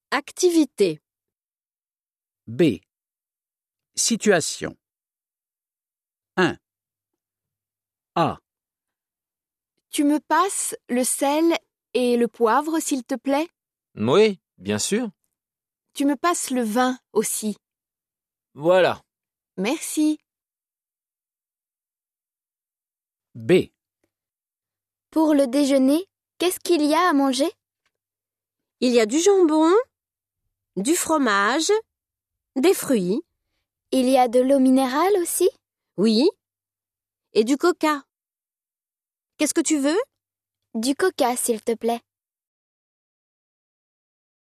Activité. B. Situation. 1. A. Tu me passes le sel et le poivre, s'il te plaît? Oui, bien sûr. Tu me passes le vin aussi. Voilà. Merci. B. Pour le déjeuner, qu'est-ce qu'il y a à manger? Il y a du jambon, du fromage, des fruits, Il y a de l'eau minérale aussi? oui, et du coca. Qu'est-ce que tu veux? Du coca, s'il te plaît.